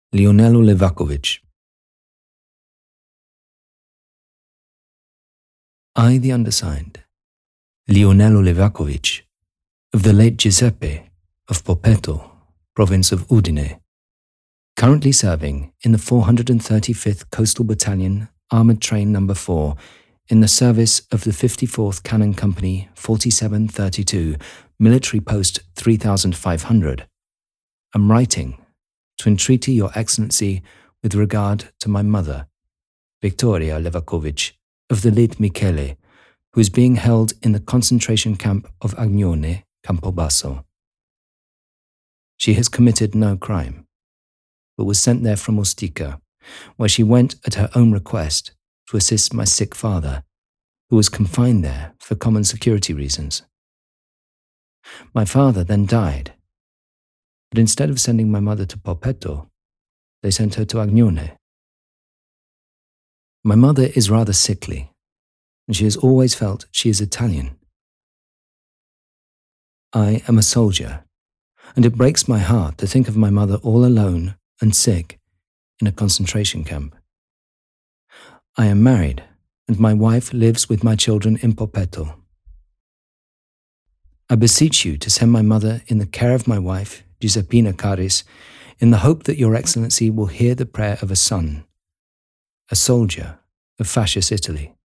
Lionelu Levakovic. I, the undersigned, Lionelu Levakovic, of the late Giuseppe of Popetto, province of Udine, currently serving in the 435th Coastal Battalion, Armoured Train No. 4, in the service of the 54th Cannon Company 4732, Military Post 3500, am writing to entreaty Your Excellency with regard to my mother, Victoria Levakovic, of the late Michele, who is being held in the concentration camp of Agnone, Campobasso. She has committed no crime, but was sent there from Ostica, where she went at her own request to assist my sick father, who was confined there for common security reasons. My father then died, but instead of sending my mother to Popetto, they sent her to Agnone. My mother is rather sickly, and she has always felt she is Italian. I am a soldier, and it breaks my heart to think of my mother all alone and sick in a concentration camp. I am married, and my wife lives with my children in Popetto. I beseech you to send my mother in the care of my wife, Giuseppina Caris, in the hope that Your Excellency will hear the prayer of a son, a soldier of fascist Italy.